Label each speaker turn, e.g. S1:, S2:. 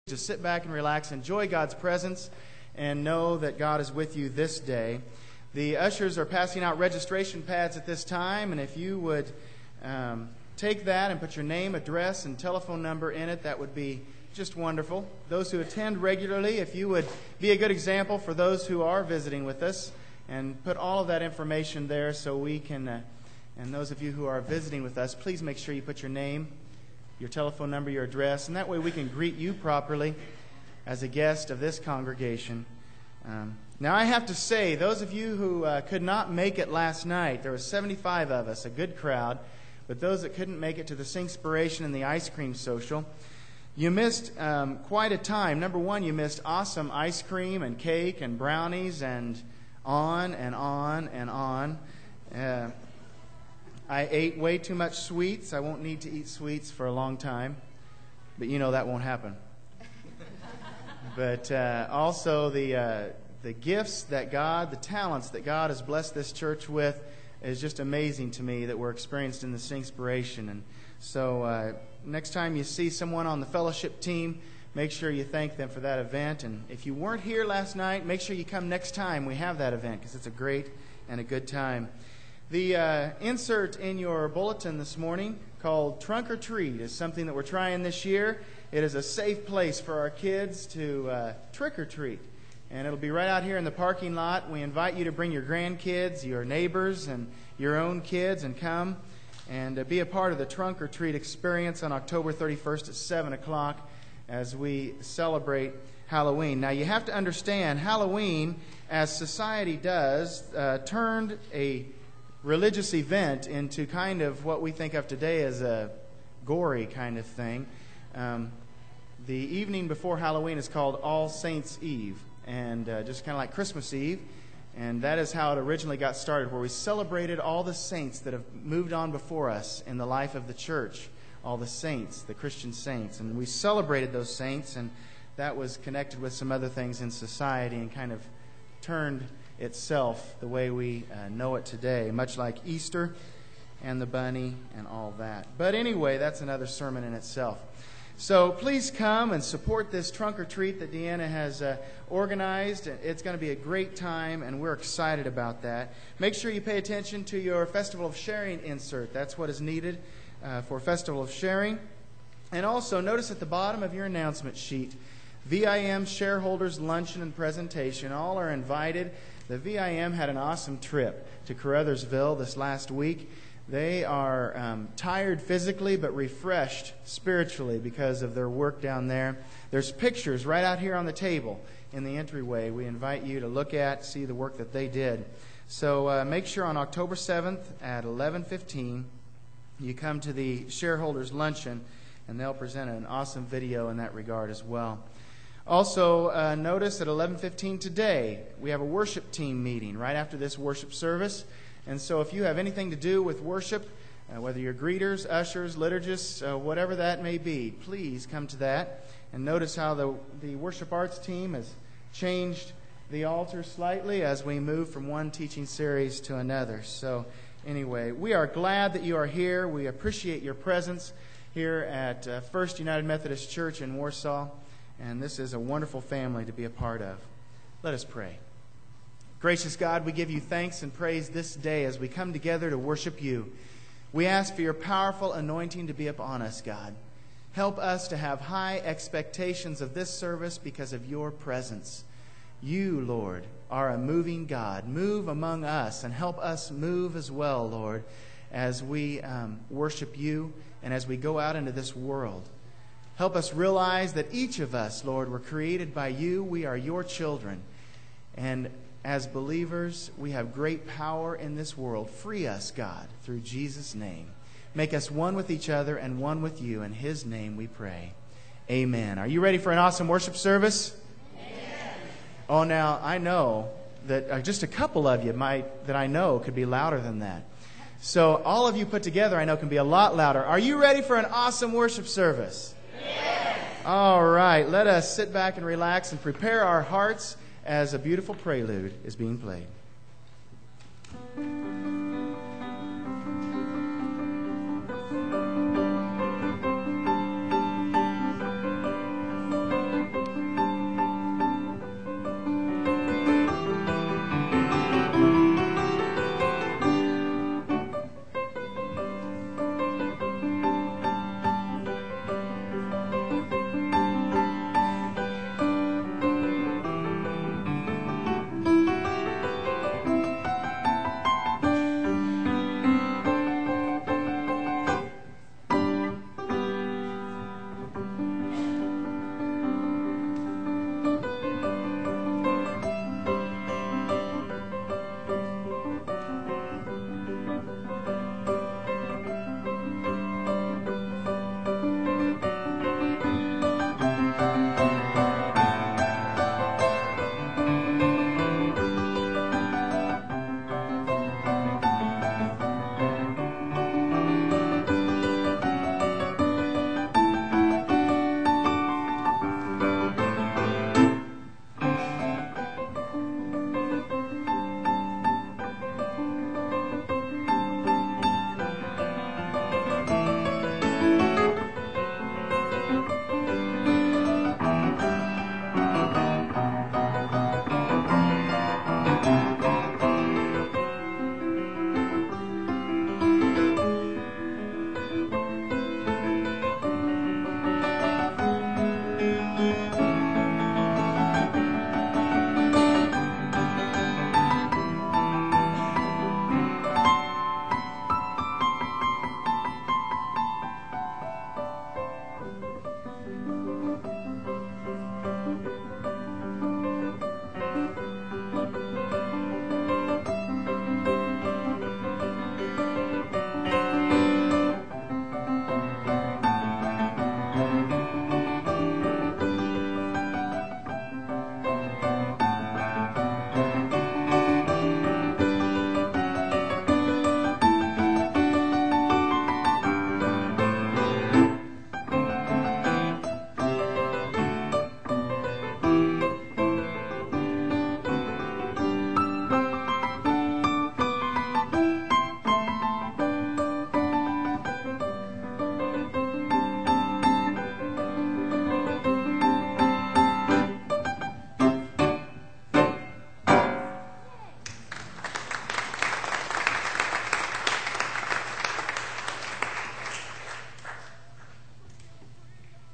S1: Just sit back and relax, enjoy God's presence, and know that God is with you this day. The ushers are passing out registration pads at this time, and if you would take that and put your name, address, and telephone number in it, that would be just wonderful. Those who attend regularly, if you would be a good example for those who are visiting with us, and put all of that information there so we can, and those of you who are visiting with us, please make sure you put your name, your telephone number, your address, and that way we can greet you properly as a guest of this congregation. Now I have to say, those of you who could not make it last night, there were 75 of us, a good crowd, but those that couldn't make it to the Singspiration and the ice cream social, you missed quite a time. Number one, you missed awesome ice cream and cake and brownies and on and on and on. I ate way too much sweets. I won't need to eat sweets for a long time. But you know that won't happen. But also the gifts that God, the talents that God has blessed this church with is just amazing to me that we're experienced in the Singspiration. And so next time you see someone on the fellowship team, make sure you thank them for that event. And if you weren't here last night, make sure you come next time we have that event, because it's a great and a good time. The insert in your bulletin this morning called Trunk or Treat is something that we're trying this year. It is a safe place for our kids to trick or treat. And it'll be right out here in the parking lot. We invite you to bring your grandkids, your neighbors, and your own kids and come and be a part of the Trunk or Treat experience on October 31st at 7 o'clock as we celebrate Halloween. Now you have to understand, Halloween, as society does, turned a religious event into kind of what we think of today as a gory kind of thing. The evening before Halloween is called All Saints' Eve, and just kind of like Christmas Eve, and that is how it originally got started, where we celebrated all the saints that have moved on before us in the life of the church, all the saints, the Christian saints, and we celebrated those saints, and that was connected with some other things in society and kind of turned itself the way we know it today, much like Easter and the bunny and all that. But anyway, that's another sermon in itself. So please come and support this trunk or treat that Deanna has organized. It's going to be a great time, and we're excited about that. Make sure you pay attention to your Festival of Sharing insert. That's what is needed for Festival of Sharing. And also, notice at the bottom of your announcement sheet, VIM Shareholders Luncheon and Presentation. All are invited. The VIM had an awesome trip to Caruthersville this last week. They are tired physically but refreshed spiritually because of their work down there. There's pictures right out here on the table in the entryway. We invite you to look at, see the work that they did. So make sure on October 7th at 11:15 you come to the Shareholders Luncheon, and they'll present an awesome video in that regard as well. Also, notice at 11:15 today, we have a worship team meeting right after this worship service. And so if you have anything to do with worship, whether you're greeters, ushers, liturgists, whatever that may be, please come to that. And notice how the worship arts team has changed the altar slightly as we move from one teaching series to another. So anyway, we are glad that you are here. We appreciate your presence here at First United Methodist Church in Warsaw. And this is a wonderful family to be a part of. Let us pray. Gracious God, we give you thanks and praise this day as we come together to worship you. We ask for your powerful anointing to be upon us, God. Help us to have high expectations of this service because of your presence. You, Lord, are a moving God. Move among us and help us move as well, Lord, as we worship you and as we go out into this world. Help us realize that each of us, Lord, were created by you. We are your children. And as believers, we have great power in this world. Free us, God, through Jesus' name. Make us one with each other and one with you. In his name we pray. Amen. Are you ready for an awesome worship service? Amen. Oh, now, I know that just a couple of you that I know could be louder than that. So all of you put together, I know, can be a lot louder. Are you ready for an awesome worship service? Yes. All right. Let us sit back and relax and prepare our hearts as a beautiful prelude is being played.